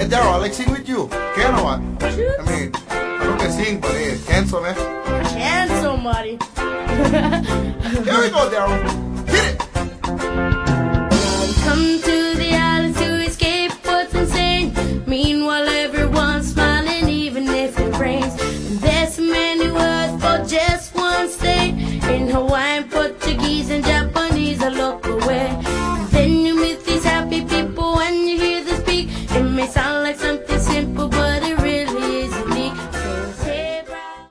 Daryl, I like sing with you. Can or what? I mean, I don't can sing, but hey, cancel, man. Cancel, Marty. Here we go, Daryl. Hit it.